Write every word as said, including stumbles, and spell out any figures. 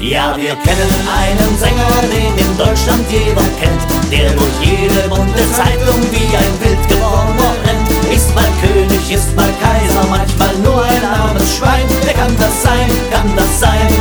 Ja, wir kennen einen Sänger, den in Deutschland jeder kennt, der durch jede bunte Zeitung wie ein Wild gewordener rennt. Ist mal König, ist mal Kaiser, manchmal nur ein armes Schwein. Wer kann das sein, kann das sein?